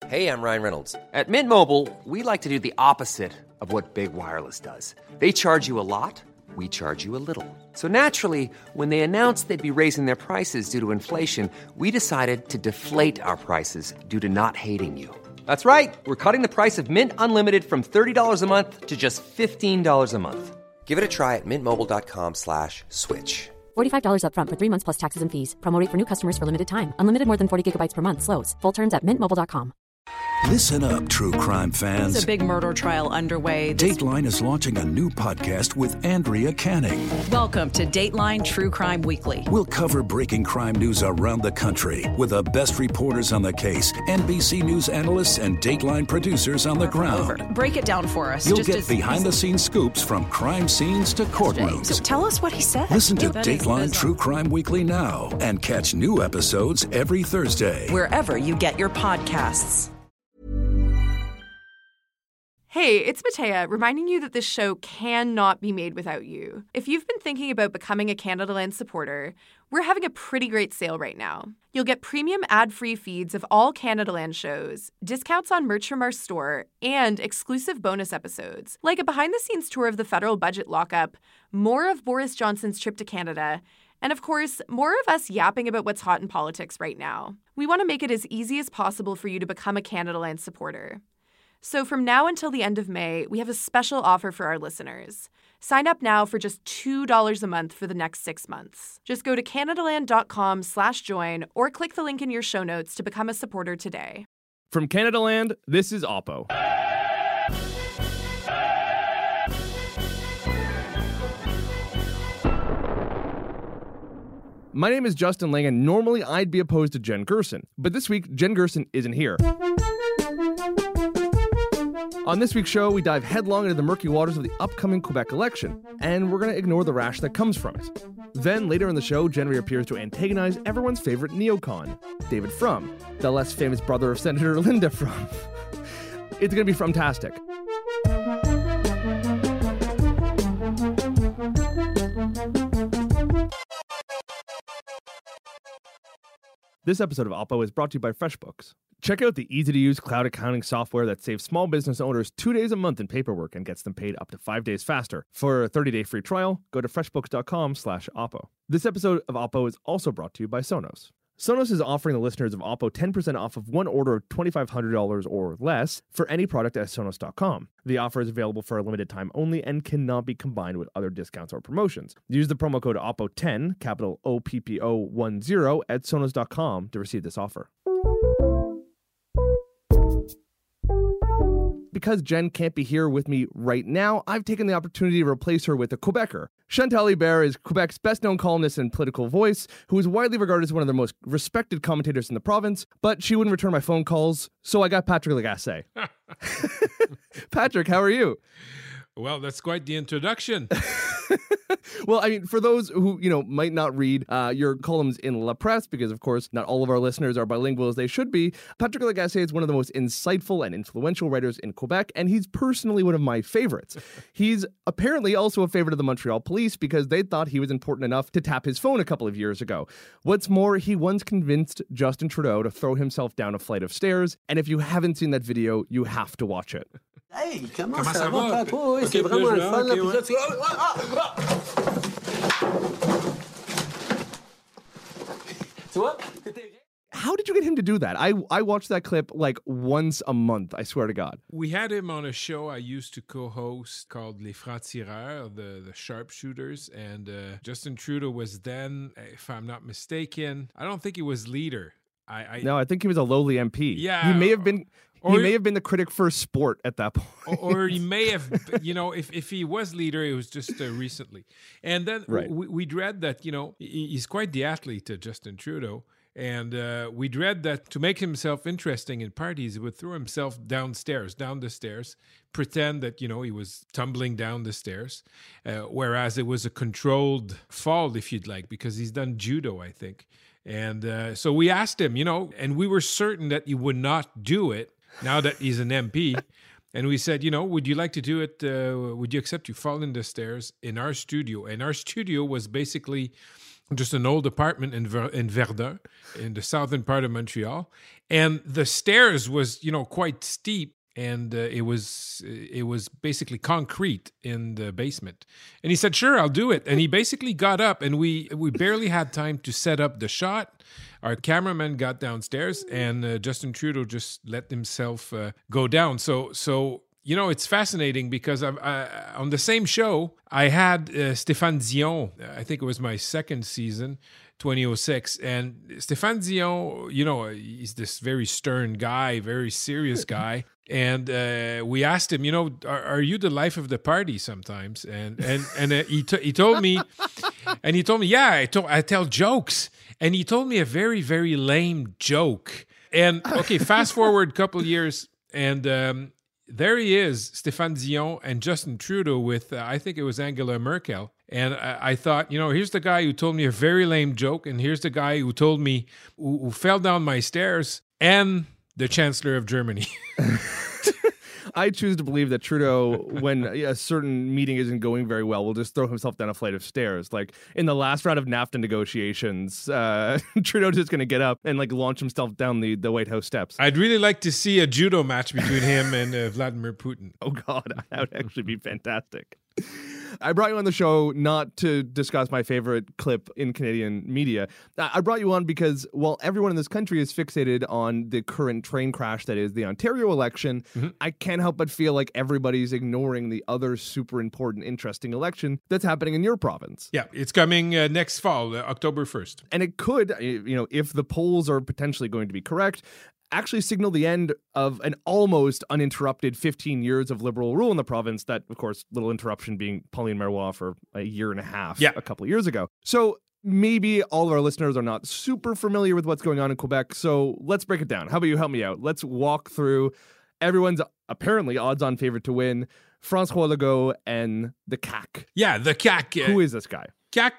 Hey, I'm Ryan Reynolds. At Mint Mobile, we like to do the opposite of what Big Wireless does. They charge you a lot, we charge you a little. So naturally, when they announced they'd be raising their prices due to inflation, we decided to deflate our prices due to not hating you. That's right. We're cutting the price of Mint Unlimited from $30 a month to just $15 a month. Give it a try at mintmobile.com/switch. $45 up front for 3 months plus taxes and fees. Promo rate for new customers for limited time. Unlimited more than 40 gigabytes per month. Slows full terms at mintmobile.com. Listen up, true crime fans. There's a big murder trial underway. Dateline is launching a new podcast with Andrea Canning. Welcome to Dateline True Crime Weekly. We'll cover breaking crime news around the country with the best reporters on the case, NBC News analysts, and Dateline producers on the ground. Break it down for us. You'll get behind-the-scenes scoops from crime scenes to courtrooms. So tell us what he said. Listen to Dateline True Crime Weekly now and catch new episodes every Thursday. Wherever you get your podcasts. Hey, it's Matea, reminding you that this show cannot be made without you. If you've been thinking about becoming a Canadaland supporter, we're having a pretty great sale right now. You'll get premium ad-free feeds of all Canadaland shows, discounts on merch from our store, and exclusive bonus episodes, like a behind-the-scenes tour of the federal budget lockup, more of Boris Johnson's trip to Canada, and of course, more of us yapping about what's hot in politics right now. We want to make it as easy as possible for you to become a Canadaland supporter. So from now until the end of May, we have a special offer for our listeners. Sign up now for just $2 a month for the next 6 months. Just go to canadaland.com/join or click the link in your show notes to become a supporter today. From Canadaland, this is Oppo. My name is Justin Lang, and normally I'd be opposed to Jen Gerson, but this week, Jen Gerson isn't here. On this week's show, we dive headlong into the murky waters of the upcoming Quebec election, and we're going to ignore the rash that comes from it. Then, later in the show, Jen reappears to antagonize everyone's favorite neocon, David Frum, the less famous brother of Senator Linda Frum. It's going to be Frumtastic. This episode of Oppo is brought to you by FreshBooks. Check out the easy-to-use cloud accounting software that saves small business owners 2 days a month in paperwork and gets them paid up to 5 days faster. For a 30-day free trial, go to freshbooks.com/Oppo. This episode of Oppo is also brought to you by Sonos. Sonos is offering the listeners of Oppo 10% off of one order of $2,500 or less for any product at Sonos.com. The offer is available for a limited time only and cannot be combined with other discounts or promotions. Use the promo code OPPO10, capital OPPO10, at Sonos.com to receive this offer. Because Jen can't be here with me right now, I've taken the opportunity to replace her with a Quebecer. Chantal Hébert is Quebec's best-known columnist and political voice, who is widely regarded as one of the most respected commentators in the province, but she wouldn't return my phone calls, so I got Patrick Lagacé. Patrick, how are you? Well, that's quite the introduction. Well, I mean, for those who, might not read your columns in La Presse, because, of course, not all of our listeners are bilingual as they should be, Patrick Lagacé is one of the most insightful and influential writers in Quebec, and he's personally one of my favorites. He's apparently also a favorite of the Montreal police because they thought he was important enough to tap his phone a couple of years ago. What's more, he once convinced Justin Trudeau to throw himself down a flight of stairs, and if you haven't seen that video, you have to watch it. Hey, comment ça va, Papo? C'est vraiment le fun, là. Puis là, tu... Tu vois? How did you get him to do that? I watch that clip like once a month, I swear to God. We had him on a show I used to co-host called Les Francs-Tireurs, the sharpshooters, and Justin Trudeau was then, if I'm not mistaken, I don't think he was leader. No, I think he was a lowly MP. Yeah. He may have been the critic for sport at that point. Or he may have, if he was leader, it was just recently. And then we dread that, he's quite the athlete, Justin Trudeau. And we dread that to make himself interesting in parties, he would throw himself down the stairs, pretend that, he was tumbling down the stairs, whereas it was a controlled fall, if you'd like, because he's done judo, I think. And so we asked him, and we were certain that he would not do it now that he's an MP. And we said, would you like to do it? Would you accept you fall in the stairs in our studio? And our studio was basically just an old apartment in Verdun, in the southern part of Montreal. And the stairs was, quite steep. And it was basically concrete in the basement. And he said, sure, I'll do it. And he basically got up, and we barely had time to set up the shot. Our cameraman got downstairs, and Justin Trudeau just let himself go down. So it's fascinating because on the same show, I had Stéphane Dion. I think it was my second season, 2006. And Stéphane Dion, he's this very stern guy, very serious guy. And we asked him, are you the life of the party sometimes? And he told me, yeah, I tell jokes. And he told me a very, very lame joke. And okay, fast forward a couple of years, and there he is, Stéphane Dion and Justin Trudeau with, I think it was Angela Merkel. And I thought, here's the guy who told me a very lame joke, and here's the guy who told me, who fell down my stairs, and the Chancellor of Germany. I choose to believe that Trudeau, when a certain meeting isn't going very well, will just throw himself down a flight of stairs. Like in the last round of NAFTA negotiations, Trudeau's just going to get up and launch himself down the White House steps. I'd really like to see a judo match between him and Vladimir Putin. Oh, God, that would actually be fantastic. I brought you on the show not to discuss my favorite clip in Canadian media. I brought you on because while everyone in this country is fixated on the current train crash that is the Ontario election, I can't help but feel like everybody's ignoring the other super important, interesting election that's happening in your province. Yeah, it's coming next fall, October 1st. And it could, if the polls are potentially going to be correct, actually signal the end of an almost uninterrupted 15 years of Liberal rule in the province. That, of course, little interruption being Pauline Marois for a year and a half a couple of years ago. So maybe all of our listeners are not super familiar with what's going on in Quebec. So let's break it down. How about you help me out? Let's walk through everyone's apparently odds-on favorite to win, François Legault and the CAQ. Yeah, the CAQ. Who is this guy? CAQ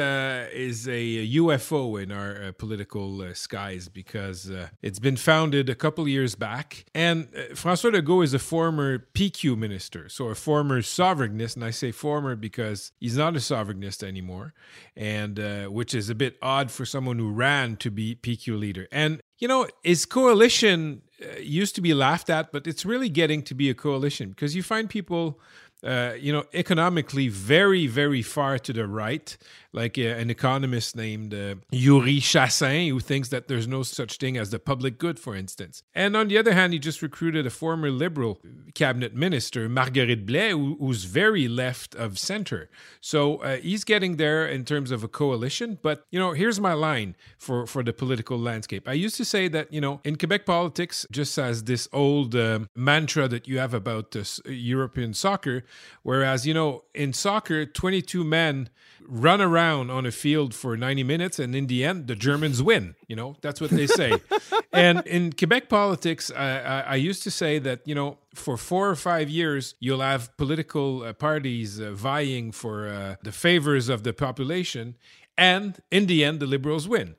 is a UFO in our political skies because it's been founded a couple years back. And François Legault is a former PQ minister, so a former sovereignist. And I say former because he's not a sovereignist anymore, and which is a bit odd for someone who ran to be PQ leader. And, his coalition used to be laughed at, but it's really getting to be a coalition because you find people economically very, very far to the right, like an economist named Yuri Chassin, who thinks that there's no such thing as the public good, for instance. And on the other hand, he just recruited a former Liberal cabinet minister, Marguerite Blais, who's very left of center. So he's getting there in terms of a coalition. But, here's my line for the political landscape. I used to say that, in Quebec politics, just as this old mantra that you have about European soccer, whereas, in soccer, 22 men run around on a field for 90 minutes, and in the end, the Germans win. That's what they say. And in Quebec politics, I used to say that, for 4 or 5 years, you'll have political parties vying for the favors of the population, and in the end, the Liberals win.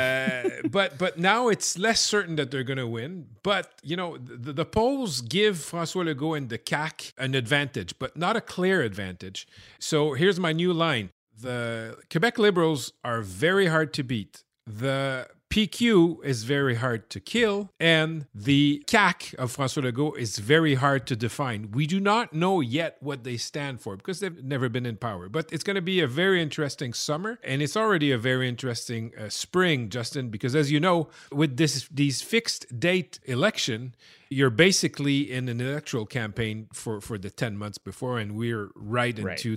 But now it's less certain that they're going to win. But, the polls give François Legault and the CAQ an advantage, but not a clear advantage. So here's my new line. The Quebec Liberals are very hard to beat. The PQ is very hard to kill, and the CAQ of François Legault is very hard to define. We do not know yet what they stand for because they've never been in power. But it's going to be a very interesting summer, and it's already a very interesting spring, Justin, because as you know, with these fixed date election, you're basically in an electoral campaign for the 10 months before, and we're right into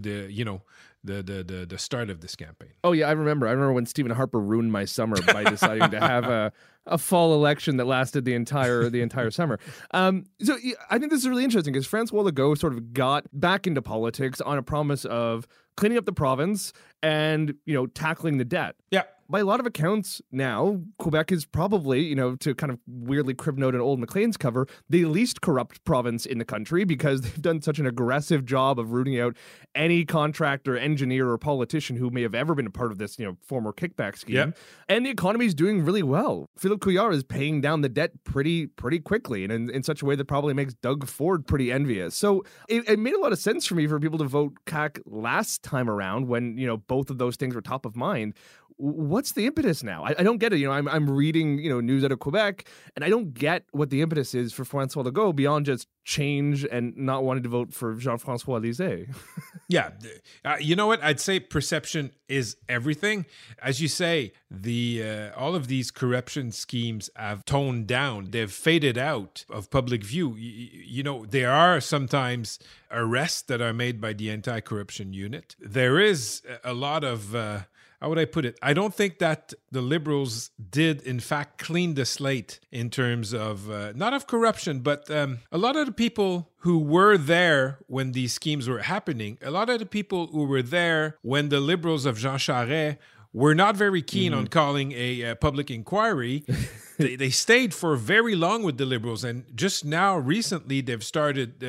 the start of this campaign. Oh yeah, I remember when Stephen Harper ruined my summer by deciding to have a fall election that lasted the entire summer. So I think this is really interesting because François Legault sort of got back into politics on a promise of cleaning up the province and tackling the debt. Yeah. by a lot of accounts now, Quebec is probably, to kind of weirdly crib note an old Maclean's cover, the least corrupt province in the country because they've done such an aggressive job of rooting out any contractor, engineer, or politician who may have ever been a part of this, former kickback scheme. Yep. And the economy is doing really well. Philippe Couillard is paying down the debt pretty quickly and in such a way that probably makes Doug Ford pretty envious. So it made a lot of sense for me for people to vote CAQ last time around when, both of those things were top of mind. What's the impetus now? I don't get it. I'm reading, news out of Quebec, and I don't get what the impetus is for François Legault beyond just change and not wanting to vote for Jean-François Lisée. Yeah. You know what? I'd say perception is everything. As you say, all of these corruption schemes have toned down. They've faded out of public view. There are sometimes arrests that are made by the anti-corruption unit. There is a lot of... how would I put it? I don't think that the Liberals did, in fact, clean the slate in terms of, not of corruption, but a lot of the people who were there when these schemes were happening, a lot of the people who were there when the Liberals of Jean Charest were not very keen on calling a public inquiry. They stayed for very long with the Liberals, and just now, recently, they've started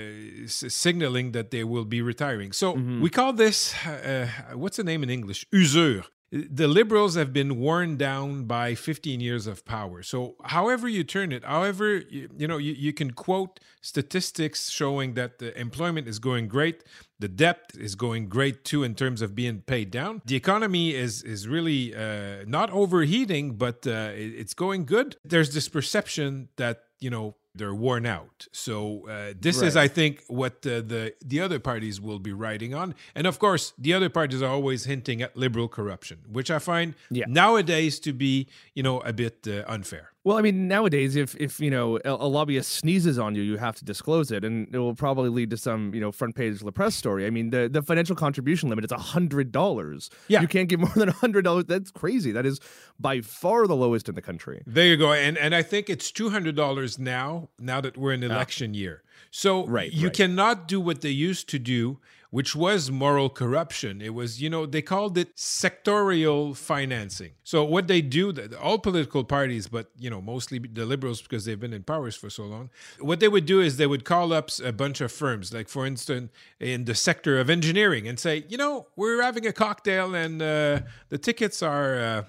signaling that they will be retiring. So we call this, what's the name in English? Usure. The Liberals have been worn down by 15 years of power. So however you turn it, however, you can quote statistics showing that the employment is going great. The debt is going great too in terms of being paid down. The economy is really not overheating, but it's going good. There's this perception that, they're worn out. So this is, I think, what the other parties will be riding on. And of course, the other parties are always hinting at liberal corruption, which I find nowadays to be, a bit unfair. Well, I mean, nowadays, if a lobbyist sneezes on you, you have to disclose it, and it will probably lead to some, front page La Presse story. I mean, the financial contribution limit is $100. Yeah. You can't give more than $100. That's crazy. That is by far the lowest in the country. There you go. And I think it's $200 now that we're in election year. So you cannot do what they used to do, which was moral corruption. It was, they called it sectorial financing. So what they do, all political parties, but, mostly the Liberals because they've been in powers for so long, what they would do is they would call up a bunch of firms, like, for instance, in the sector of engineering and say, we're having a cocktail and the tickets are,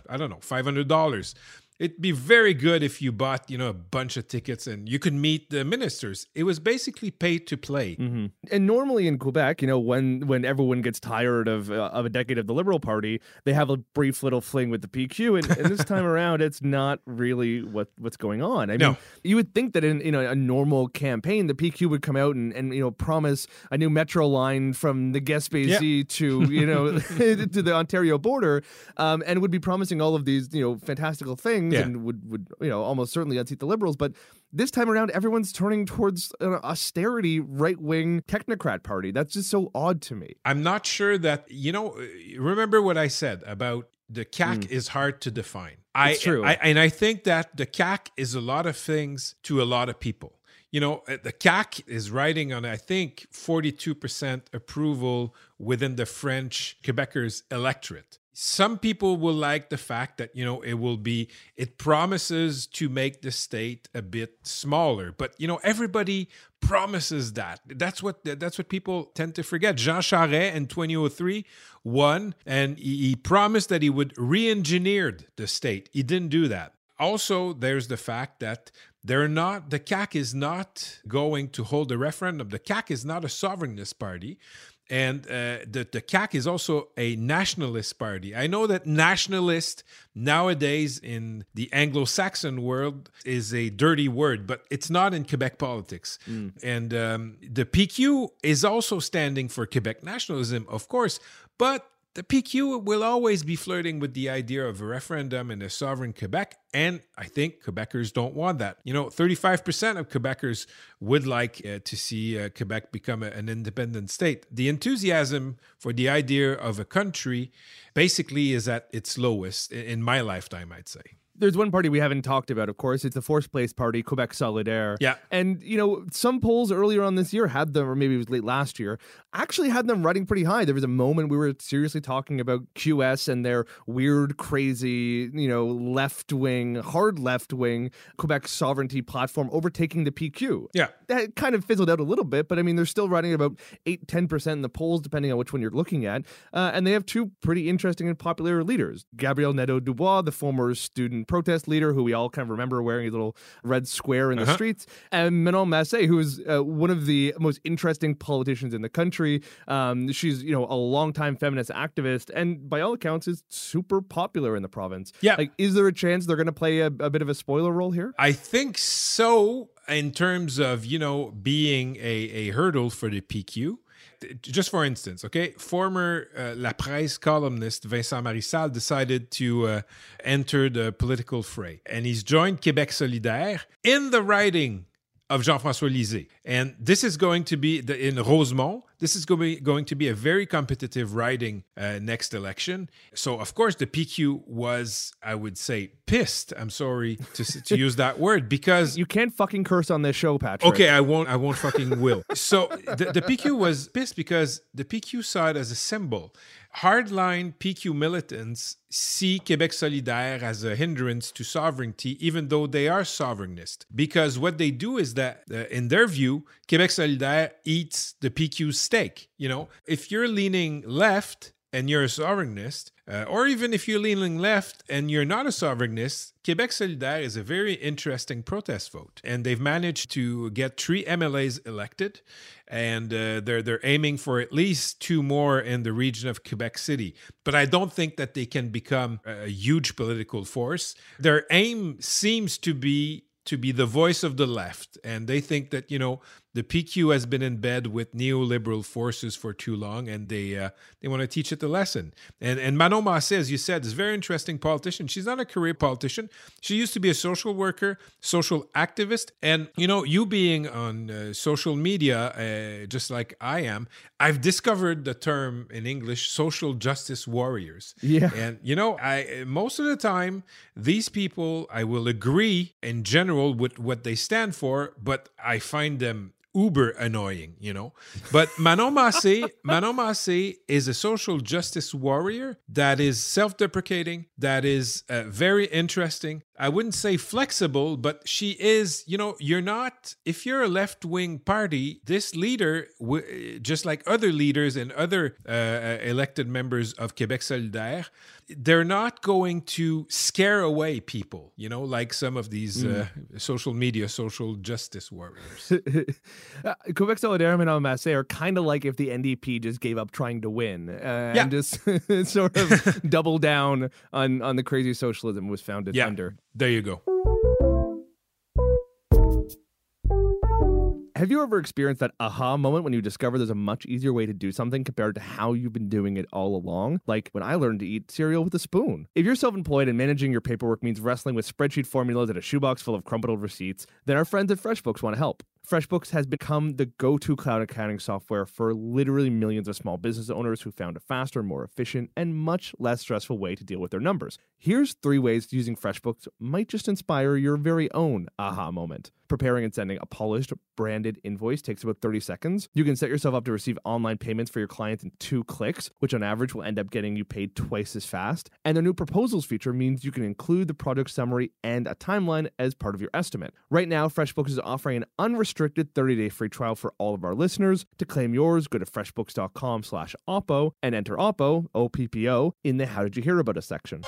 $500. It'd be very good if you bought, a bunch of tickets and you could meet the ministers. It was basically pay to play. Mm-hmm. And normally in Quebec, when everyone gets tired of a decade of the Liberal Party, they have a brief little fling with the PQ. And this time around, it's not really what's going on. I mean, you would think that in a normal campaign, the PQ would come out and promise a new metro line from the Gaspésie to to the Ontario border, and would be promising all of these fantastical things. And would almost certainly unseat the Liberals. But this time around, everyone's turning towards an austerity right-wing technocrat party. That's just so odd to me. I'm not sure that, remember what I said about the CAQ is hard to define. It's true. I think that the CAQ is a lot of things to a lot of people. The CAQ is riding on, I think, 42% approval within the French Quebecers electorate. Some people will like the fact that, it promises to make the state a bit smaller. But, everybody promises that. That's what people tend to forget. Jean Charest in 2003 won, and he promised that he would re-engineer the state. He didn't do that. Also, there's the fact that the CAQ is not going to hold a referendum. The CAQ is not a sovereignist party. And the CAQ is also a nationalist party. I know that nationalist nowadays in the Anglo-Saxon world is a dirty word, but it's not in Quebec politics. And the PQ is also standing for Quebec nationalism, of course, but the PQ will always be flirting with the idea of a referendum in a sovereign Quebec, and I think Quebecers don't want that. 35% of Quebecers would like to see Quebec become an independent state. The enthusiasm for the idea of a country basically is at its lowest in my lifetime, I'd say. There's one party we haven't talked about, of course. It's the fourth place party, Quebec Solidaire. Yeah. And, some polls earlier on this year had them, or maybe it was late last year, actually had them running pretty high. There was a moment we were seriously talking about QS and their weird, crazy, left-wing, hard left-wing Quebec sovereignty platform overtaking the PQ. Yeah. That kind of fizzled out a little bit, but I mean, they're still running about 8-10% in the polls, depending on which one you're looking at. And they have two pretty interesting and popular leaders. Gabriel Nadeau-Dubois, the former student protest leader, who we all kind of remember wearing a little red square in the streets, and Manon Massé, who is one of the most interesting politicians in the country. She's, a longtime feminist activist, and by all accounts is super popular in the province. Yeah. Like, is there a chance they're going to play a bit of a spoiler role here? I think so, in terms of, being a hurdle for the PQ. Just for instance, okay, former La Presse columnist Vincent Marissal decided to enter the political fray, and he's joined Québec Solidaire in the riding of Jean-François Lisée. And this is going to be, in Rosemont, this is going to be a very competitive riding next election. So, of course, the PQ was, I would say, pissed. I'm sorry to use that word, because... You can't fucking curse on this show, Patrick. Okay, I won't fucking will. So, the PQ was pissed because the PQ saw it as a symbol. Hardline PQ militants see Québec Solidaire as a hindrance to sovereignty, even though they are sovereignist. Because what they do is that, in their view, Québec Solidaire eats the PQ's steak. If you're leaning left and you're a sovereignist, or even if you're leaning left and you're not a sovereignist, Québec Solidaire is a very interesting protest vote. And they've managed to get 3 MLAs elected, and they're aiming for at least 2 more in the region of Quebec City. But I don't think that they can become a huge political force. Their aim seems to be the voice of the left, and they think that, the PQ has been in bed with neoliberal forces for too long, and they want to teach it a lesson. And Manon Massé, as you said, is a very interesting politician. She's not a career politician. She used to be a social worker, social activist. And, you being on social media, just like I am, I've discovered the term in English, social justice warriors. Yeah. And, I most of the time, these people, I will agree in general with what they stand for, but I find them uber annoying, But Manon Massé is a social justice warrior that is self-deprecating, that is very interesting. I wouldn't say flexible, but she is, you're not, if you're a left-wing party, this leader, just like other leaders and other elected members of Québec Solidaire, they're not going to scare away people, like some of these social media, social justice warriors. Quebec Solidaire and Manon Massé are kind of like if the NDP just gave up trying to win and just sort of double down on the crazy socialism was founded under. There you go. Have you ever experienced that aha moment when you discover there's a much easier way to do something compared to how you've been doing it all along? Like when I learned to eat cereal with a spoon. If you're self-employed and managing your paperwork means wrestling with spreadsheet formulas and a shoebox full of crumpled receipts, then our friends at FreshBooks want to help. FreshBooks has become the go-to cloud accounting software for literally millions of small business owners who found a faster, more efficient, and much less stressful way to deal with their numbers. Here's 3 ways using FreshBooks might just inspire your very own aha moment. Preparing and sending a polished, branded invoice takes about 30 seconds. You can set yourself up to receive online payments for your clients in 2 clicks, which on average will end up getting you paid twice as fast. And their new proposals feature means you can include the project summary and a timeline as part of your estimate. Right now, FreshBooks is offering an unrestricted 30-day free trial for all of our listeners. To claim yours, go to freshbooks.com/OPPO and enter OPPO, OPPO, in the How Did You Hear About Us section.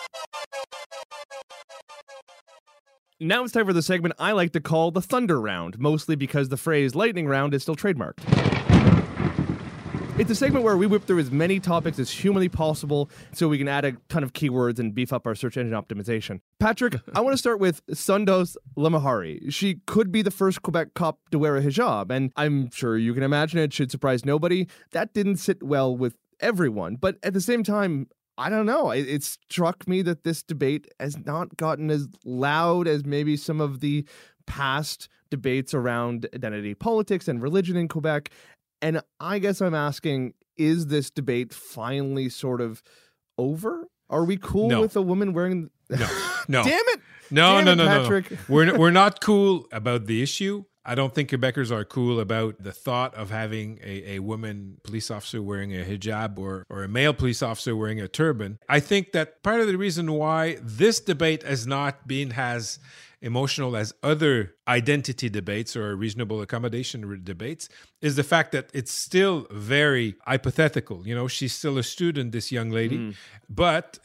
Now it's time for the segment I like to call the Thunder Round, mostly because the phrase lightning round is still trademarked. It's a segment where we whip through as many topics as humanly possible so we can add a ton of keywords and beef up our search engine optimization. Patrick, I want to start with Sandoz Lamahari. She could be the first Quebec cop to wear a hijab, and I'm sure you can imagine it should surprise nobody. That didn't sit well with everyone, but at the same time, I don't know. It struck me that this debate has not gotten as loud as maybe some of the past debates around identity politics and religion in Quebec. And I guess I'm asking, is this debate finally sort of over? Are we cool with a woman wearing... No. Damn it! No. Patrick. We're not cool about the issue. I don't think Quebecers are cool about the thought of having a woman police officer wearing a hijab or a male police officer wearing a turban. I think that part of the reason why this debate has not been as emotional as other identity debates or reasonable accommodation debates is the fact that it's still very hypothetical. She's still a student, this young lady, but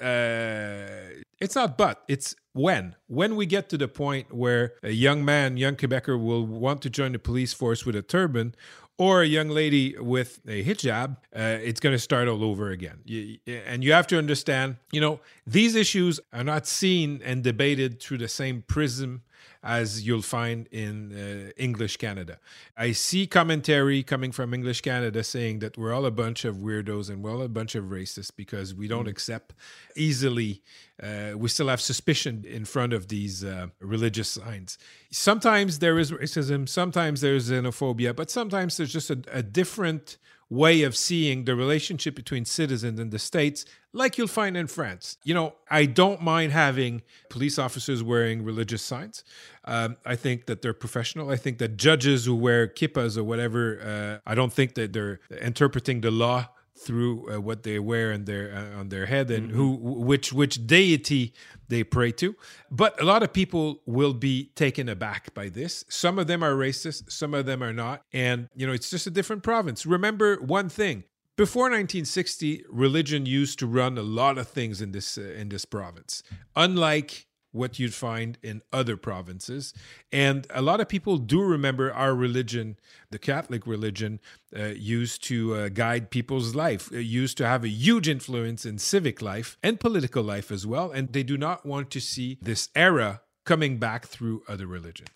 it's not but, it's when we get to the point where a young Quebecer will want to join the police force with a turban or a young lady with a hijab, it's going to start all over again. And you have to understand, these issues are not seen and debated through the same prism as you'll find in English Canada. I see commentary coming from English Canada saying that we're all a bunch of weirdos and we're all a bunch of racists because we don't accept easily. We still have suspicion in front of these religious signs. Sometimes there is racism, sometimes there's xenophobia, but sometimes there's just a different way of seeing the relationship between citizens and the states, like you'll find in France. I don't mind having police officers wearing religious signs. I think that they're professional. I think that judges who wear kippas or whatever, I don't think that they're interpreting the law through what they wear on their head and which deity they pray to. But a lot of people will be taken aback by this. Some of them are racist, some of them are not. And, it's just a different province. Remember one thing. Before 1960, religion used to run a lot of things in this province, unlike what you'd find in other provinces. And a lot of people do remember our religion, the Catholic religion, used to guide people's life, used to have a huge influence in civic life and political life as well. And they do not want to see this era coming back through other religions.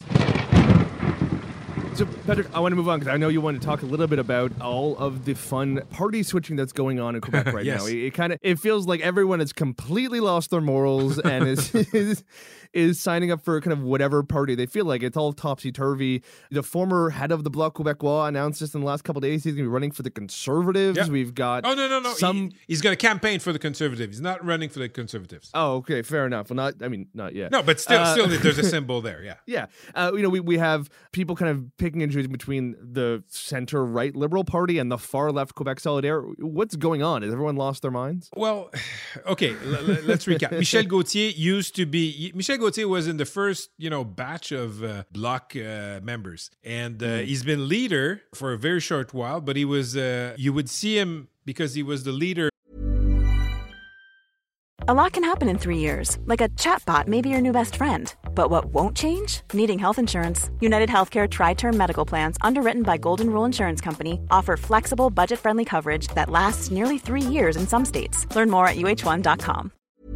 So, Patrick, I want to move on because I know you want to talk a little bit about all of the fun party switching that's going on in Quebec right Yes. now. It feels like everyone has completely lost their morals and is signing up for kind of whatever party they feel like. It's all topsy-turvy. The former head of the Bloc Québécois announced this in the last couple of days. He's going to be running for the Conservatives. Yeah. We've got... Oh, no. He's going to campaign for the Conservatives. He's not running for the Conservatives. Oh, okay. Fair enough. Well, not yet. No, but still there's a symbol there, yeah. Yeah. We have people kind of picking and choosing between the center-right Liberal Party and the far-left Quebec Solidaire. What's going on? Has everyone lost their minds? Well, okay, let's recap. Michel Gauthier was in the first, batch of Bloc members. And he's been leader for a very short while, but he was, you would see him because he was the leader. A lot can happen in 3 years, like a chatbot may be your new best friend. But what won't change? Needing health insurance. United Healthcare Tri-Term Medical Plans, underwritten by Golden Rule Insurance Company, offer flexible, budget-friendly coverage that lasts nearly 3 years in some states. Learn more at uh1.com.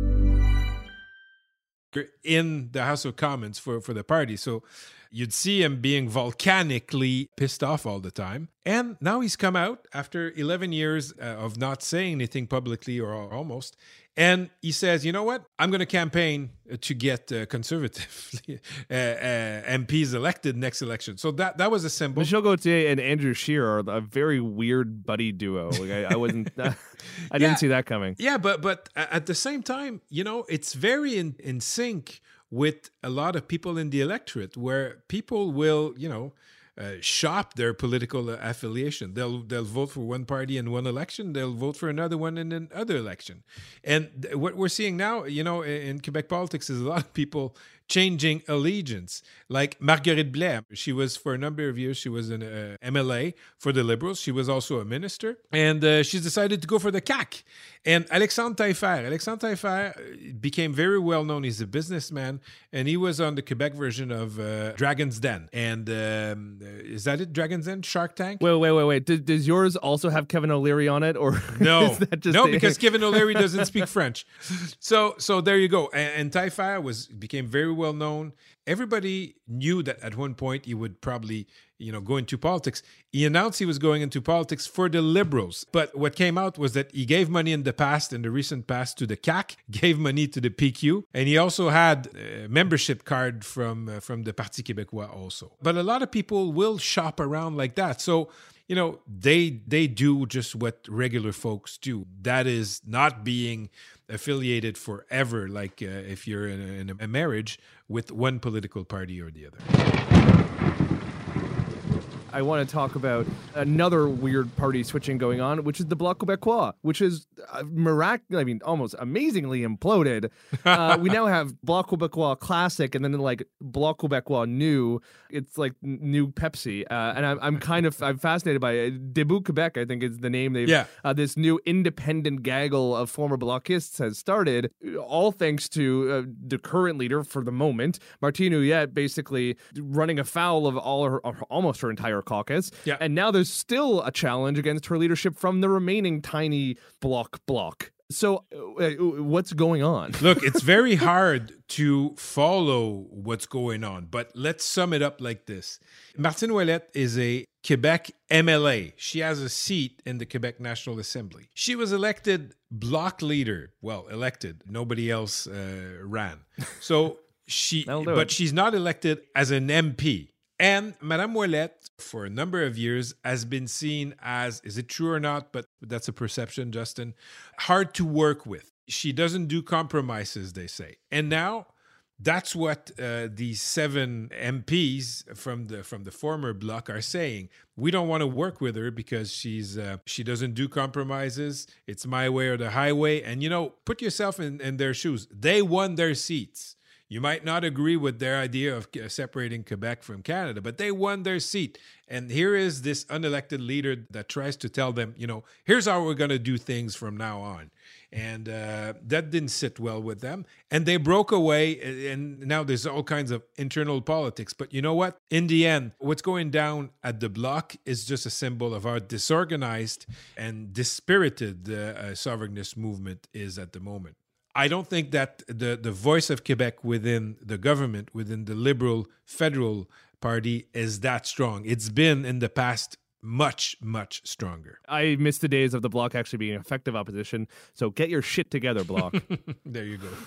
In the House of Commons for the party. So you'd see him being volcanically pissed off all the time. And now he's come out after 11 years of not saying anything publicly or almost. And he says, you know what? I'm going to campaign to get Conservative MPs elected next election. So that was a symbol. Michel Gauthier and Andrew Scheer are a very weird buddy duo. Like I wasn't, I didn't see that coming. Yeah, but at the same time, it's very in sync with a lot of people in the electorate where people will, shop their political affiliation. They'll vote for one party in one election. They'll vote for another one in another election. And what we're seeing now, in Quebec politics is a lot of people changing allegiance. Like Marguerite Blais, she was for a number of years, she was an MLA for the Liberals. She was also a minister. And she's decided to go for the CAQ. And Alexandre Taillefer became very well known. He's a businessman. And he was on the Quebec version of Dragon's Den. And is that it? Dragon's Den? Shark Tank? Wait. Does yours also have Kevin O'Leary on it? Or no, is that just because Kevin O'Leary doesn't speak French. So there you go. And Taillefer became very well known. Everybody knew that at one point he would probably, go into politics. He announced he was going into politics for the Liberals. But what came out was that he gave money in the recent past, to the CAQ, gave money to the PQ, and he also had a membership card from the Parti Québécois also. But a lot of people will shop around like that. So they do just what regular folks do. That is not being affiliated forever, like if you're in a marriage with one political party or the other. I want to talk about another weird party switching going on, which is the Bloc Québécois, which is almost amazingly imploded. We now have Bloc Québécois Classic and then like Bloc Québécois New. It's like new Pepsi. And I'm fascinated by it. Debout Québec, I think is the name this new independent gaggle of former blocists has started, all thanks to the current leader for the moment, Martine Ouellette, basically running afoul of almost her entire caucus. Yeah. And now there's still a challenge against her leadership from the remaining tiny bloc. So what's going on? Look, it's very hard to follow what's going on, but let's sum it up like this. Martine Ouellette is a Quebec MLA. She has a seat in the Quebec National Assembly. She was elected bloc leader. Well, elected. Nobody else ran. So she's not elected as an MP. And Madame Ouellette, for a number of years, has been seen as, is it true or not, but that's a perception, Justin, hard to work with. She doesn't do compromises, they say. And now that's what these 7 MPs from the former bloc are saying. We don't want to work with her because she doesn't do compromises. It's my way or the highway. And, put yourself in their shoes. They won their seats. You might not agree with their idea of separating Quebec from Canada, but they won their seat. And here is this unelected leader that tries to tell them, here's how we're going to do things from now on. And that didn't sit well with them. And they broke away, and now there's all kinds of internal politics. But you know what? In the end, what's going down at the Bloc is just a symbol of how disorganized and dispirited the sovereignist movement is at the moment. I don't think that the voice of Quebec within the government, within the Liberal Federal Party, is that strong. It's been in the past much, much stronger. I miss the days of the Bloc actually being effective opposition. So get your shit together, Bloc. There you go.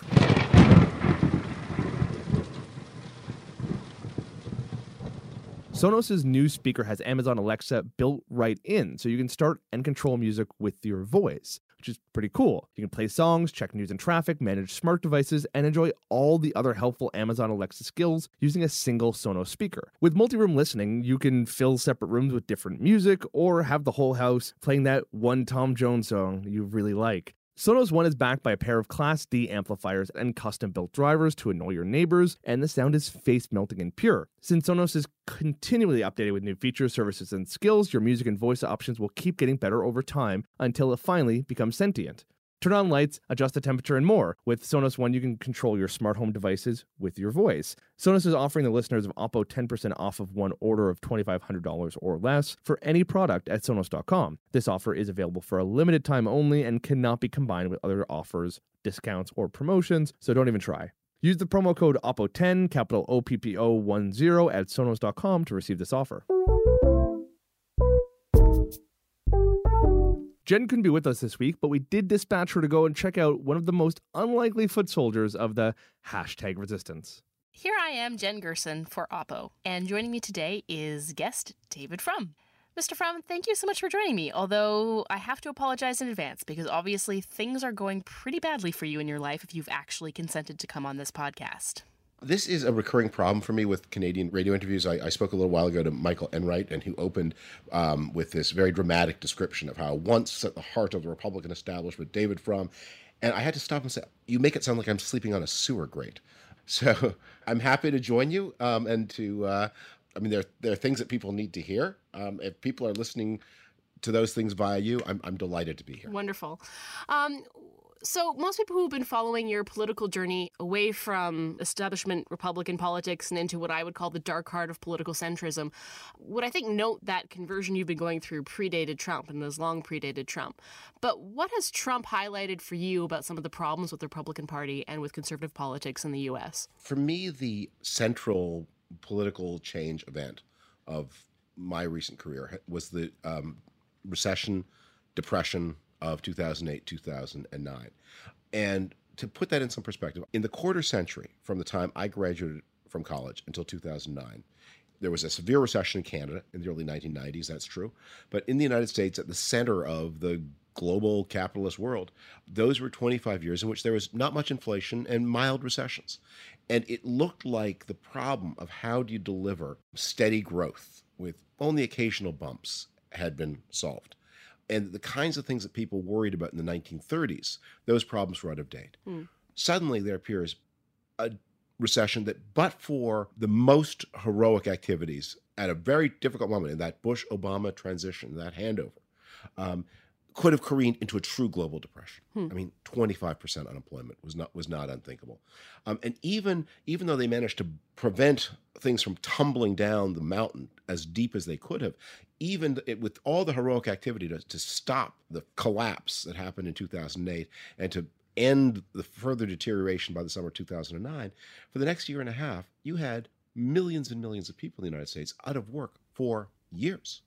Sonos' new speaker has Amazon Alexa built right in, so you can start and control music with your voice, which is pretty cool. You can play songs, check news and traffic, manage smart devices, and enjoy all the other helpful Amazon Alexa skills using a single Sonos speaker. With multi-room listening, you can fill separate rooms with different music or have the whole house playing that one Tom Jones song you really like. Sonos One is backed by a pair of Class D amplifiers and custom-built drivers to annoy your neighbors, and the sound is face-melting and pure. Since Sonos is continually updated with new features, services, and skills, your music and voice options will keep getting better over time until it finally becomes sentient. Turn on lights, adjust the temperature, and more. With Sonos One, you can control your smart home devices with your voice. Sonos is offering the listeners of Oppo 10% off of one order of $2,500 or less for any product at Sonos.com. This offer is available for a limited time only and cannot be combined with other offers, discounts, or promotions, so don't even try. Use the promo code OPPO10, capital OPPO10 at Sonos.com to receive this offer. Jen couldn't be with us this week, but we did dispatch her to go and check out one of the most unlikely foot soldiers of the #resistance. Here I am, Jen Gerson, for Oppo, and joining me today is guest David Frum. Mr. Frum, thank you so much for joining me, although I have to apologize in advance because obviously things are going pretty badly for you in your life if you've actually consented to come on this podcast. This is a recurring problem for me with Canadian radio interviews. I spoke a little while ago to Michael Enright, and who opened with this very dramatic description of how once at the heart of the Republican establishment, David Frum, and I had to stop and say, you make it sound like I'm sleeping on a sewer grate. So I'm happy to join you and to, there are things that people need to hear. If people are listening to those things via you, I'm delighted to be here. Wonderful. So most people who've been following your political journey away from establishment Republican politics and into what I would call the dark heart of political centrism would, I think, note that conversion you've been going through predated Trump and has long predated Trump. But what has Trump highlighted for you about some of the problems with the Republican Party and with conservative politics in the U.S.? For me, the central political change event of my recent career was the recession, depression, of 2008, 2009. And to put that in some perspective, in the quarter century from the time I graduated from college until 2009, There was a severe recession in Canada in the early 1990s, that's true. But in the United States, at the center of the global capitalist world, those were 25 years in which there was not much inflation and mild recessions. And it looked like the problem of how do you deliver steady growth with only occasional bumps had been solved. And the kinds of things that people worried about in the 1930s, those problems were out of date. Suddenly there appears a recession that, but for the most heroic activities at a very difficult moment in that Bush-Obama transition, that handover, could have careened into a true global depression. I mean, 25% unemployment was not unthinkable. And even though they managed to prevent things from tumbling down the mountain as deep as they could have, with all the heroic activity to stop the collapse that happened in 2008 and to end the further deterioration by the summer of 2009, for the next year and a half, you had millions and millions of people in the United States out of work for years.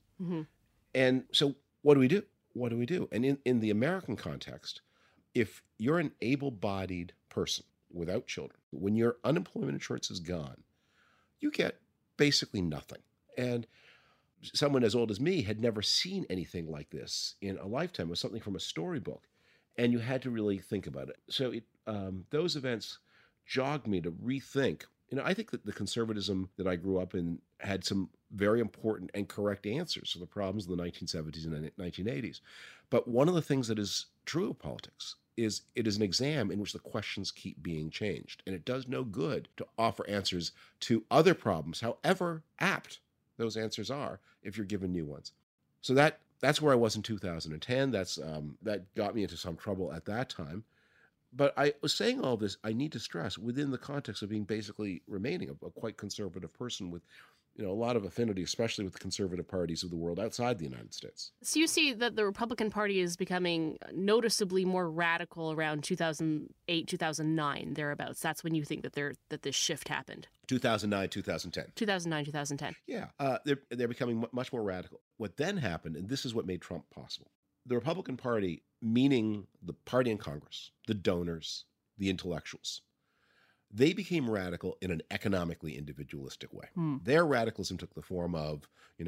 And so what do we do? What do we do? And in the American context, if you're an able-bodied person without children, when your unemployment insurance is gone, you get basically nothing. And someone as old as me had never seen anything like this in a lifetime. It was something from a storybook. And you had to really think about it. So those events jogged me to rethink. I think that the conservatism that I grew up in had some very important and correct answers to the problems of the 1970s and 1980s. But one of the things that is true of politics is it is an exam in which the questions keep being changed. And it does no good to offer answers to other problems, however apt those answers are, if you're given new ones. So that's where I was in 2010. That got me into some trouble at that time. But I was saying all this, I need to stress, within the context of being basically remaining a quite conservative person with a lot of affinity, especially with the conservative parties of the world outside the United States. So you see that the Republican Party is becoming noticeably more radical around 2008, 2009, thereabouts. That's when you think that this shift happened. 2009, 2010. 2009, 2010. Yeah, they're becoming much more radical. What then happened, and this is what made Trump possible, the Republican Party, meaning the party in Congress, the donors, the intellectuals, they became radical in an economically individualistic way. Their radicalism took the form of,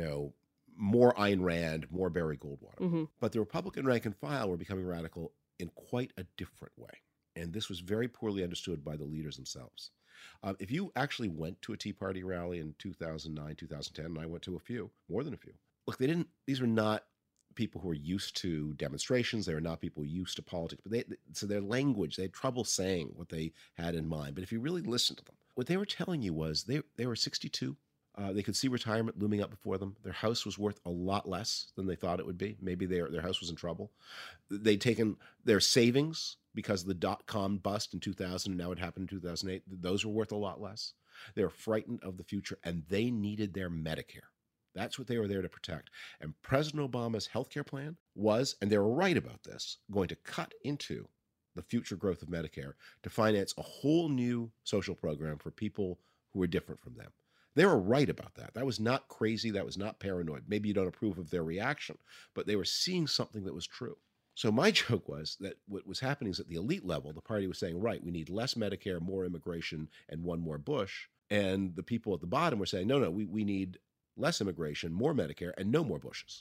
more Ayn Rand, more Barry Goldwater. But the Republican rank and file were becoming radical in quite a different way. And this was very poorly understood by the leaders themselves. If you actually went to a Tea Party rally in 2009, 2010, and I went to a few, more than a few, look, these were not people who are used to demonstrations. They were not people used to politics, but so their language, they had trouble saying what they had in mind. But if you really listened to them, what they were telling you was they were 62. They could see retirement looming up before them. Their house was worth a lot less than they thought it would be. Maybe their house was in trouble. They'd taken their savings because of the dot-com bust in 2000, and now it happened in 2008. Those were worth a lot less. They were frightened of the future, and they needed their Medicare. That's what they were there to protect. And President Obama's healthcare plan was, and they were right about this, going to cut into the future growth of Medicare to finance a whole new social program for people who were different from them. They were right about that. That was not crazy. That was not paranoid. Maybe you don't approve of their reaction, but they were seeing something that was true. So my joke was that what was happening is at the elite level, the party was saying, right, we need less Medicare, more immigration, and one more Bush. And the people at the bottom were saying, no, we need less immigration, more Medicare, and no more Bushes.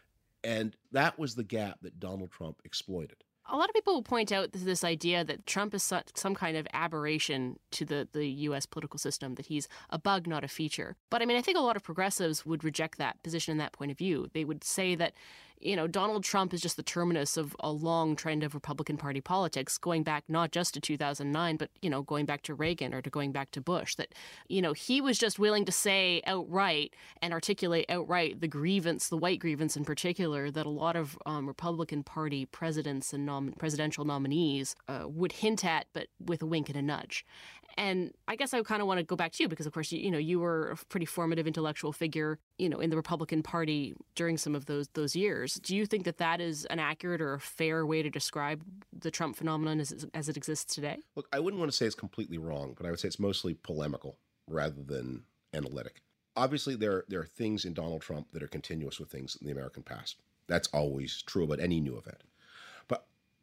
And that was the gap that Donald Trump exploited. A lot of people will point out this idea that Trump is some kind of aberration to the U.S. political system, that he's a bug, not a feature. But I think a lot of progressives would reject that position and that point of view. They would say that, Donald Trump is just the terminus of a long trend of Republican Party politics, going back not just to 2009, but, going back to Reagan or to going back to Bush, that, he was just willing to say outright and articulate outright the grievance, the white grievance in particular, that a lot of Republican Party presidents and presidential nominees would hint at, but with a wink and a nudge. And I guess I kind of want to go back to you because, of course, you were a pretty formative intellectual figure, in the Republican Party during some of those years. Do you think that is an accurate or a fair way to describe the Trump phenomenon as it exists today? Look, I wouldn't want to say it's completely wrong, but I would say it's mostly polemical rather than analytic. Obviously, there are things in Donald Trump that are continuous with things in the American past. That's always true about any new event. But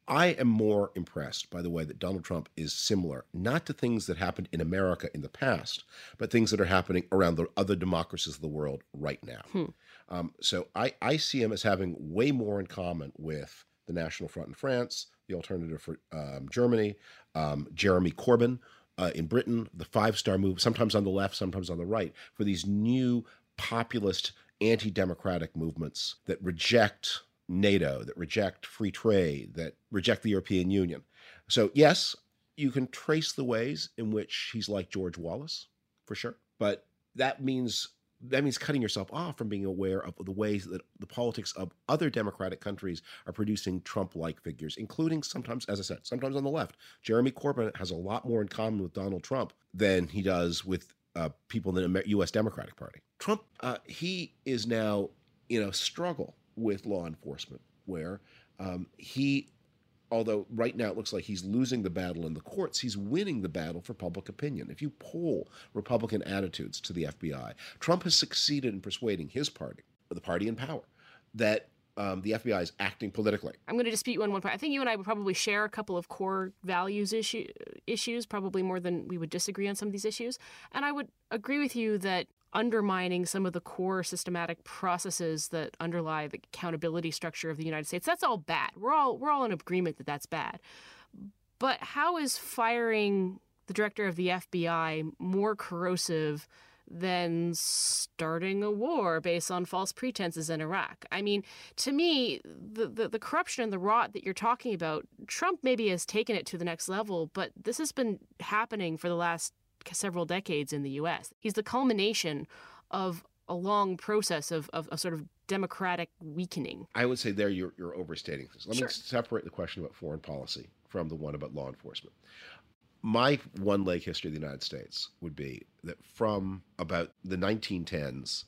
I am more impressed by the way that Donald Trump is similar, not to things that happened in America in the past, but things that are happening around the other democracies of the world right now. So I see him as having way more in common with the National Front in France, the Alternative for Germany, Jeremy Corbyn in Britain, the Five Star Move, sometimes on the left, sometimes on the right, for these new populist anti-democratic movements that reject NATO, that reject free trade, that reject the European Union. So yes, you can trace the ways in which he's like George Wallace, for sure. But that means cutting yourself off from being aware of the ways that the politics of other democratic countries are producing Trump-like figures, including sometimes, as I said, sometimes on the left. Jeremy Corbyn has a lot more in common with Donald Trump than he does with people in the U.S. Democratic Party. Trump, he is now in a struggle with law enforcement, where although right now it looks like he's losing the battle in the courts, he's winning the battle for public opinion. If you poll Republican attitudes to the FBI, Trump has succeeded in persuading his party, the party in power, that the FBI is acting politically. I'm going to dispute you on one point. I think you and I would probably share a couple of core values issues, probably more than we would disagree on some of these issues. And I would agree with you that undermining some of the core systematic processes that underlie the accountability structure of the United States, that's all bad. We're all in agreement that that's bad. But how is firing the director of the FBI more corrosive than starting a war based on false pretenses in Iraq? I mean, to me, the corruption and the rot that you're talking about, Trump maybe has taken it to the next level, but this has been happening for the last several decades in the U.S. He's the culmination of a long process of a sort of democratic weakening. I would say there you're overstating things. Let me separate the question about foreign policy from the one about law enforcement. My one-leg history of the United States would be that from about the 1910s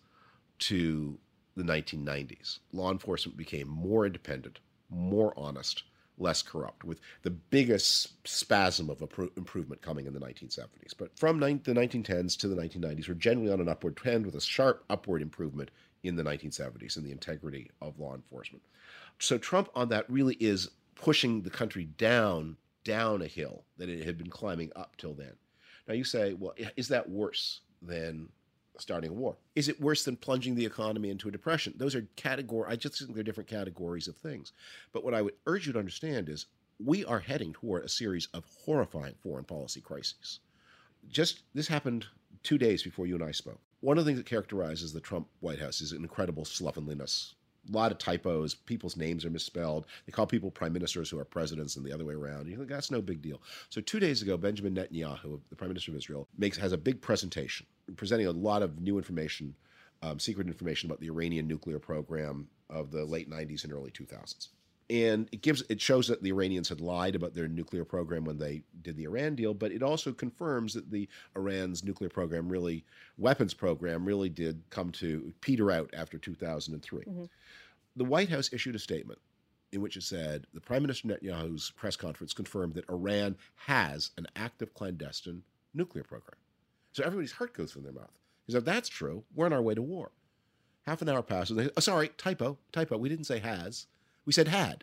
to the 1990s, law enforcement became more independent, more honest, less corrupt, with the biggest spasm of improvement coming in the 1970s. But from the 1910s to the 1990s, we're generally on an upward trend with a sharp upward improvement in the 1970s in the integrity of law enforcement. So Trump on that really is pushing the country down a hill that it had been climbing up till then. Now you say, well, is that worse than starting a war? Is it worse than plunging the economy into a depression? Those are I just think they're different categories of things. But what I would urge you to understand is we are heading toward a series of horrifying foreign policy crises. This happened 2 days before you and I spoke. One of the things that characterizes the Trump White House is an incredible slovenliness. A lot of typos, people's names are misspelled. They call people prime ministers who are presidents and the other way around. You think that's no big deal. So 2 days ago, Benjamin Netanyahu, the prime minister of Israel, has a big presentation presenting a lot of new information, secret information about the Iranian nuclear program of the late 90s and early 2000s. And it shows that the Iranians had lied about their nuclear program when they did the Iran deal, but it also confirms that the Iran's nuclear program weapons program really did come to peter out after 2003. Mm-hmm. The White House issued a statement in which it said the Prime Minister Netanyahu's press conference confirmed that Iran has an active clandestine nuclear program. So everybody's heart goes from their mouth. He said, if that's true, we're on our way to war. Half an hour passes. They say, sorry, typo. We didn't say has. We said had.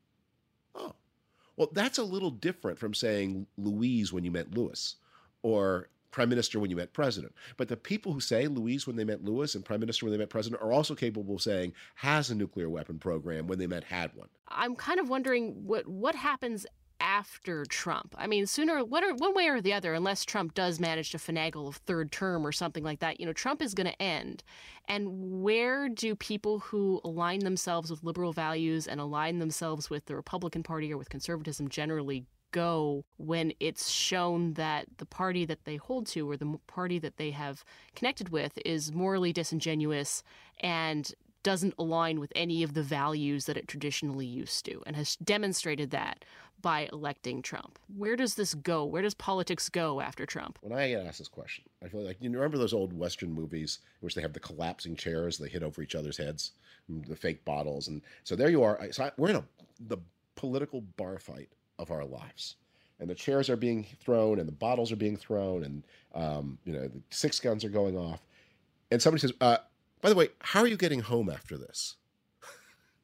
Oh, well, that's a little different from saying Louise when you meant Louis, or Prime Minister when you meant President. But the people who say Louise when they meant Louis and Prime Minister when they meant President are also capable of saying has a nuclear weapon program when they meant had one. I'm kind of wondering what happens after Trump. I mean, one way or the other, unless Trump does manage to finagle a third term or something like that, Trump is going to end. And where do people who align themselves with liberal values and align themselves with the Republican Party or with conservatism generally go when it's shown that the party that they hold to or the party that they have connected with is morally disingenuous and doesn't align with any of the values that it traditionally used to, and has demonstrated that by electing Trump? Where does this go? Where does politics go after Trump? When I get asked this question, I feel like, remember those old Western movies in which they have the collapsing chairs, they hit over each other's heads, the fake bottles, and so there you are. We're in the political bar fight of our lives. And the chairs are being thrown, and the bottles are being thrown, and the six guns are going off. And somebody says, by the way, how are you getting home after this?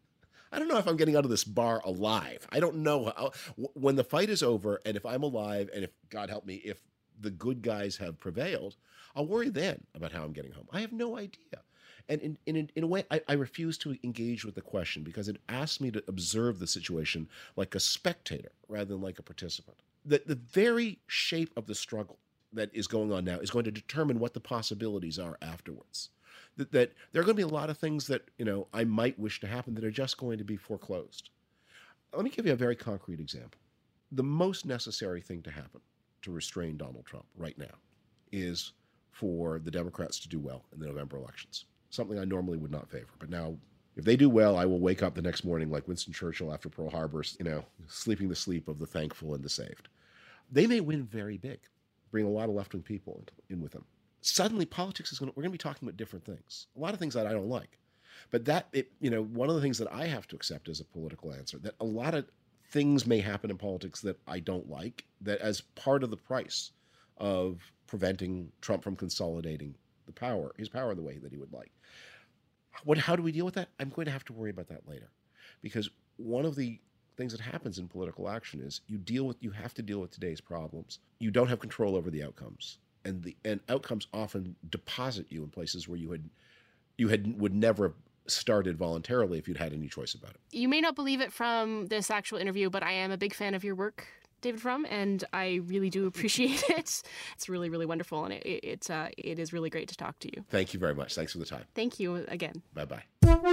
I don't know if I'm getting out of this bar alive. I don't know when the fight is over, and if I'm alive, and if, God help me, if the good guys have prevailed, I'll worry then about how I'm getting home. I have no idea. And in a way, I refuse to engage with the question because it asks me to observe the situation like a spectator rather than like a participant. The very shape of the struggle that is going on now is going to determine what the possibilities are afterwards. That there are going to be a lot of things that, I might wish to happen that are just going to be foreclosed. Let me give you a very concrete example. The most necessary thing to happen to restrain Donald Trump right now is for the Democrats to do well in the November elections. Something I normally would not favor. But now, if they do well, I will wake up the next morning like Winston Churchill after Pearl Harbor, sleeping the sleep of the thankful and the saved. They may win very big, bring a lot of left-wing people in with them. Suddenly, politics we're going to be talking about different things. A lot of things that I don't like. But one of the things that I have to accept as a political answer, that a lot of things may happen in politics that I don't like, that as part of the price of preventing Trump from consolidating his power the way that he would like. How do we deal with that? I'm going to have to worry about that later. Because one of the things that happens in political action is you have to deal with today's problems. You don't have control over the outcomes. And outcomes often deposit you in places where you would never have started voluntarily if you'd had any choice about it. You may not believe it from this actual interview, but I am a big fan of your work, David Frum, and I really do appreciate it. It's really, really wonderful, and it is really great to talk to you. Thank you very much. Thanks for the time. Thank you again. Bye-bye.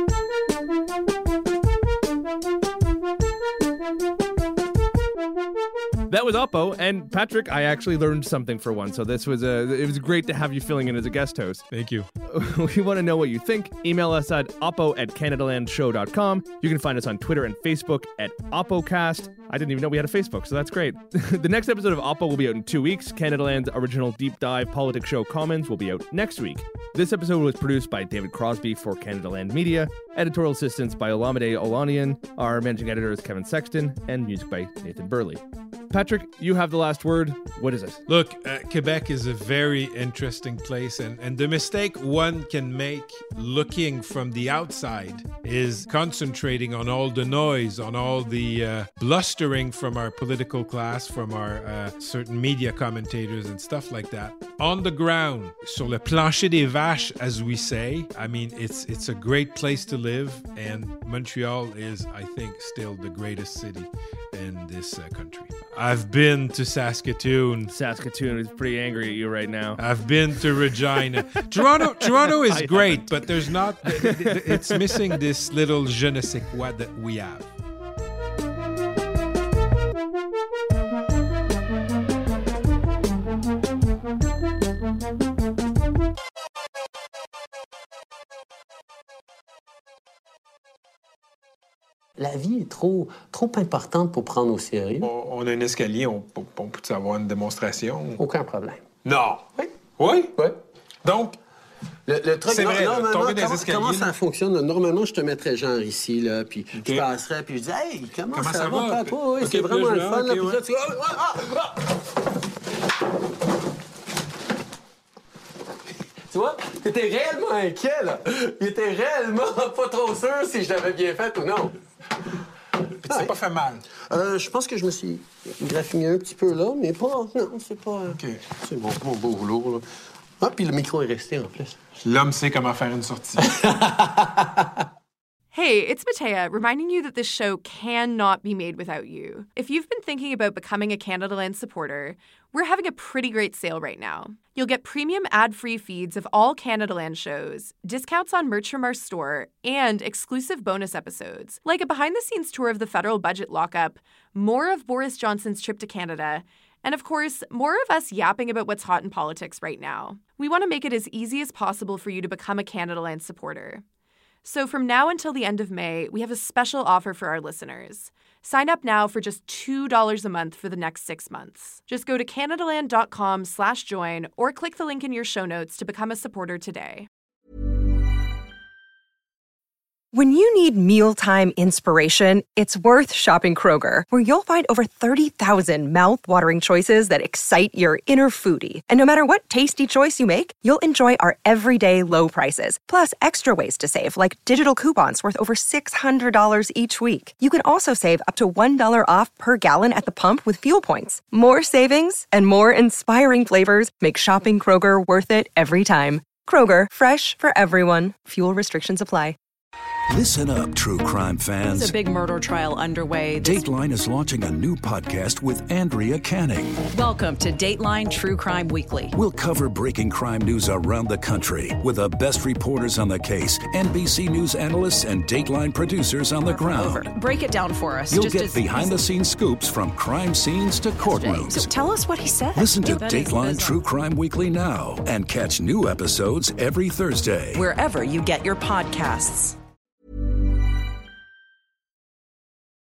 That was Oppo, and Patrick, I actually learned something for once, so it was great to have you filling in as a guest host. Thank you. We want to know what you think. Email us at oppo@canadalandshow.com. You can find us on Twitter and Facebook at OppoCast. I didn't even know we had a Facebook, so that's great. The next episode of Oppo will be out in 2 weeks. Canadaland's original deep dive politics show Commons will be out next week. This episode was produced by David Crosby for Canadaland Media. Editorial assistance by Olamide Olanian. Our managing editor is Kevin Sexton, and music by Nathan Burley. Patrick, you have the last word. What is it? Look, Quebec is a very interesting place, and the mistake one can make looking from the outside is concentrating on all the noise, on all the blustering from our political class, from our certain media commentators and stuff like that. On the ground, sur le plancher des vaches, as we say, I mean, it's a great place to live, and Montreal is, I think, still the greatest city in this country. I've been to Saskatoon. Saskatoon is pretty angry at you right now. I've been to Regina. Toronto is great, but there's not. It's missing this little je ne sais quoi that we have. La vie est trop importante pour prendre au sérieux. On a un escalier, on peut avoir une démonstration? Aucun problème. Non. Oui. Oui? Oui. Donc, le truc, c'est vrai, tomber des escaliers. Comment ça fonctionne? Normalement, je te mettrais genre ici, là, puis je passerais, puis je dis, hey, comment ça va? Oui, c'est vraiment le fun, là. Puis là, tu Tu vois, t'étais réellement inquiet, là. Il était réellement pas trop sûr si je l'avais bien fait ou non. Puis tu t'es pas fait mal? Je pense que je me suis graffiné un petit peu là, mais pas... Non, c'est pas... OK. C'est mon beau rouleau, là. Ah, puis le micro est resté, en plus. L'homme sait comment faire une sortie. Hey, it's Matea, reminding you that this show cannot be made without you. If you've been thinking about becoming a Canadaland supporter, we're having a pretty great sale right now. You'll get premium ad-free feeds of all Canadaland shows, discounts on merch from our store, and exclusive bonus episodes, like a behind-the-scenes tour of the federal budget lockup, more of Boris Johnson's trip to Canada, and of course, more of us yapping about what's hot in politics right now. We want to make it as easy as possible for you to become a Canadaland supporter. So from now until the end of May, we have a special offer for our listeners. Sign up now for just $2 a month for the next 6 months. Just go to canadaland.com/join or click the link in your show notes to become a supporter today. When you need mealtime inspiration, it's worth shopping Kroger, where you'll find over 30,000 mouth-watering choices that excite your inner foodie. And no matter what tasty choice you make, you'll enjoy our everyday low prices, plus extra ways to save, like digital coupons worth over $600 each week. You can also save up to $1 off per gallon at the pump with fuel points. More savings and more inspiring flavors make shopping Kroger worth it every time. Kroger, fresh for everyone. Fuel restrictions apply. Listen up, true crime fans. There's a big murder trial underway. Dateline is launching a new podcast with Andrea Canning. Welcome to Dateline True Crime Weekly. We'll cover breaking crime news around the country with the best reporters on the case, NBC News analysts, and Dateline producers on the ground. Break it down for us. You'll get behind-the-scenes scoops from crime scenes to courtrooms. So tell us what he said. Listen to Dateline True Crime Weekly now and catch new episodes every Thursday. Wherever you get your podcasts.